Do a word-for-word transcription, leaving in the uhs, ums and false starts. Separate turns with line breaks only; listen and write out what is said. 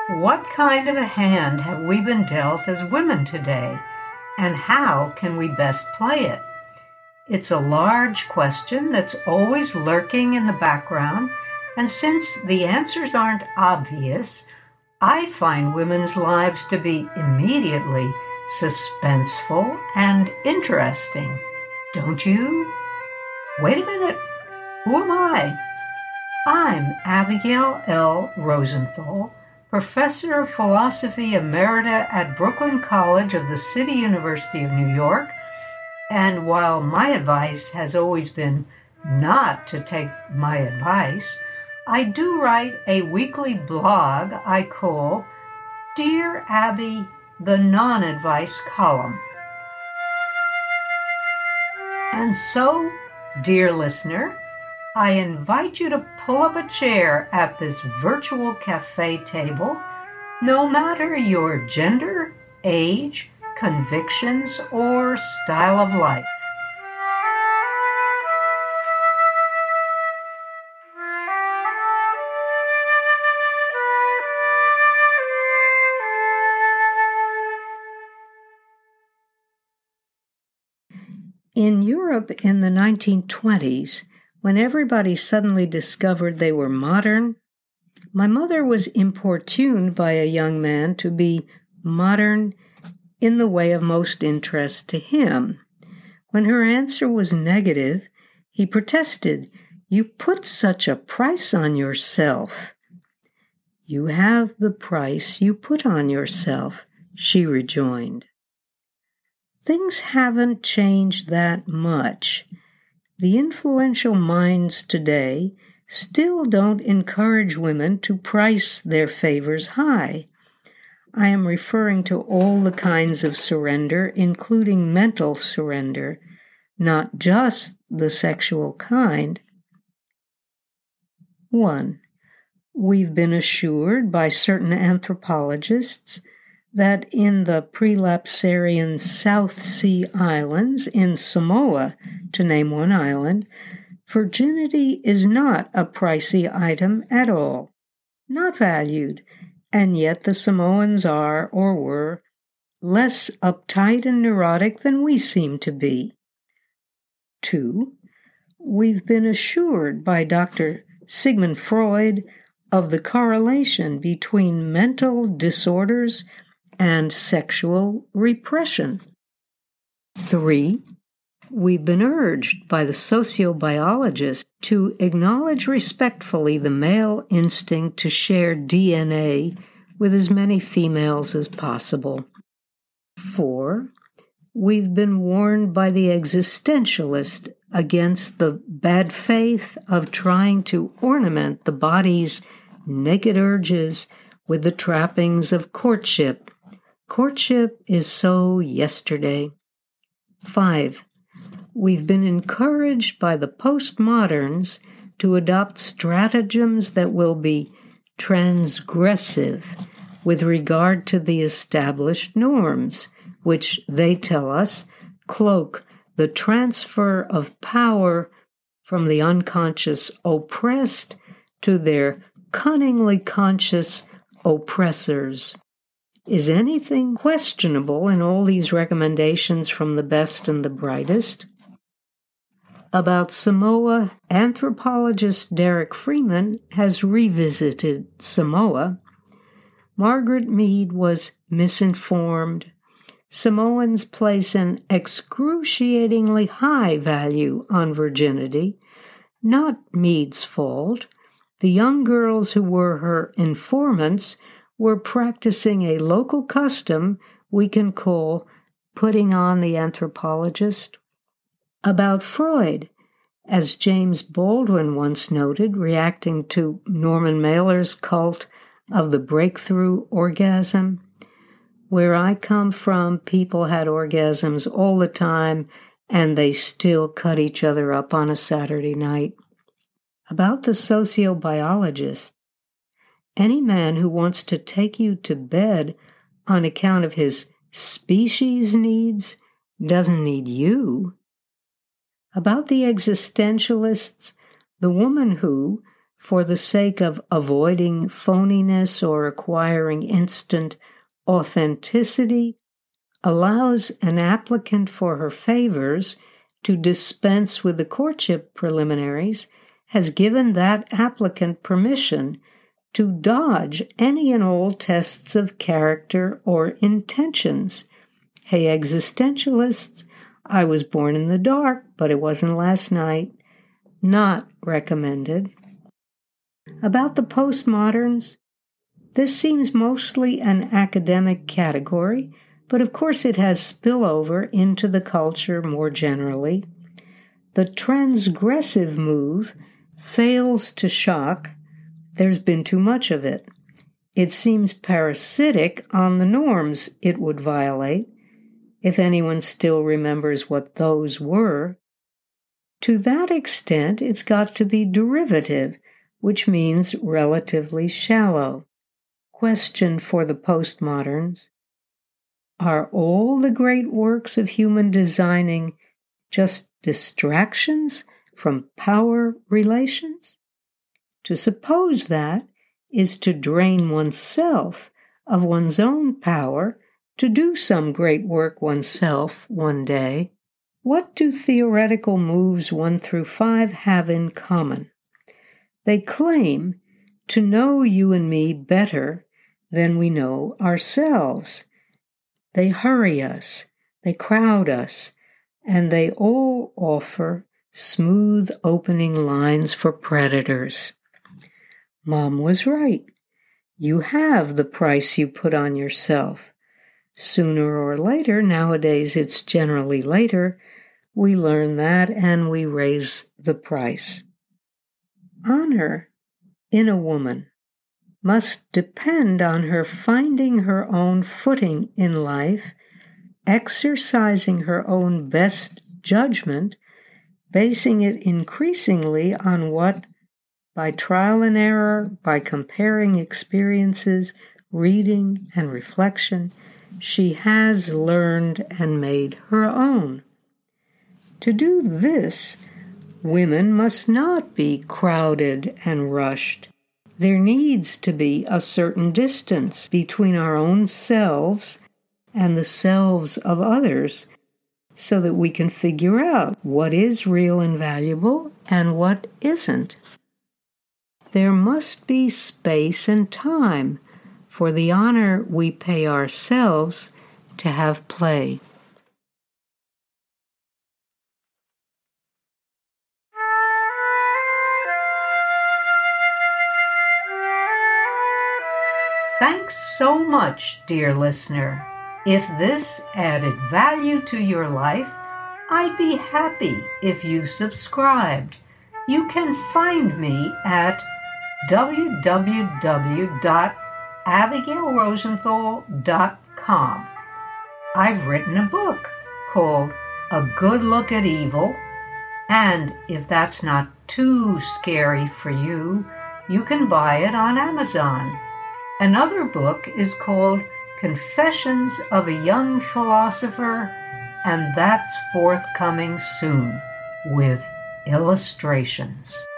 What kind of a hand have we been dealt as women today, and how can we best play it? It's a large question that's always lurking in the background, and since the answers aren't obvious, I find women's lives to be immediately suspenseful and interesting. Don't you? Wait a minute. Who am I? I'm Abigail L. Rosenthal, Professor of Philosophy Emerita at Brooklyn College of the City University of New York, and while my advice has always been not to take my advice, I do write a weekly blog I call Dear Abby, the Non-Advice Column. And so, dear listener, I invite you to pull up a chair at this virtual cafe table, no matter your gender, age, convictions, or style of life. In Europe in the nineteen twenties, when everybody suddenly discovered they were modern, my mother was importuned by a young man to be modern in the way of most interest to him. When her answer was negative, he protested, "You put such a price on yourself." "You have the price you put on yourself," she rejoined. Things haven't changed that much. The influential minds today still don't encourage women to price their favors high. I am referring to all the kinds of surrender, including mental surrender, not just the sexual kind. One, we've been assured by certain anthropologists that in the prelapsarian South Sea Islands, in Samoa, to name one island, virginity is not a pricey item at all, not valued, and yet the Samoans are, or were, less uptight and neurotic than we seem to be. Two, we've been assured by Doctor Sigmund Freud of the correlation between mental disorders and sexual repression. Three, we've been urged by the sociobiologist to acknowledge respectfully the male instinct to share D N A with as many females as possible. Four, we've been warned by the existentialist against the bad faith of trying to ornament the body's naked urges with the trappings of courtship. Courtship is so yesterday. Five, we've been encouraged by the postmoderns to adopt stratagems that will be transgressive with regard to the established norms, which they tell us cloak the transfer of power from the unconscious oppressed to their cunningly conscious oppressors. Is anything questionable in all these recommendations from the best and the brightest? About Samoa, anthropologist Derek Freeman has revisited Samoa. Margaret Mead was misinformed. Samoans place an excruciatingly high value on virginity. Not Mead's fault. The young girls who were her informants were practicing a local custom we can call putting on the anthropologist. About Freud, as James Baldwin once noted, reacting to Norman Mailer's cult of the breakthrough orgasm, where I come from, people had orgasms all the time, and they still cut each other up on a Saturday night. About the sociobiologist, any man who wants to take you to bed on account of his species needs doesn't need you. About the existentialists, the woman who, for the sake of avoiding phoniness or acquiring instant authenticity, allows an applicant for her favors to dispense with the courtship preliminaries has given that applicant permission to dodge any and all tests of character or intentions. Hey, existentialists, I was born in the dark, but it wasn't last night. Not recommended. About the postmoderns, this seems mostly an academic category, but of course it has spillover into the culture more generally. The transgressive move fails to shock. There's been too much of it. It seems parasitic on the norms it would violate, if anyone still remembers what those were. To that extent, it's got to be derivative, which means relatively shallow. Question for the postmoderns: are all the great works of human designing just distractions from power relations? To suppose that is to drain oneself of one's own power to do some great work oneself one day. What do theoretical moves one through five have in common? They claim to know you and me better than we know ourselves. They hurry us, they crowd us, and they all offer smooth opening lines for predators. Mom was right. You have the price you put on yourself. Sooner or later, nowadays it's generally later, we learn that and we raise the price. Honor in a woman must depend on her finding her own footing in life, exercising her own best judgment, basing it increasingly on what, by trial and error, by comparing experiences, reading, and reflection, she has learned and made her own. To do this, women must not be crowded and rushed. There needs to be a certain distance between our own selves and the selves of others so that we can figure out what is real and valuable and what isn't. There must be space and time for the honor we pay ourselves to have play. Thanks so much, dear listener. If this added value to your life, I'd be happy if you subscribed. You can find me at w w w dot abigail rosenthal dot com. I've written a book called A Good Look at Evil, and if that's not too scary for you, you can buy it on Amazon. Another book is called Confessions of a Young Philosopher, and that's forthcoming soon with illustrations.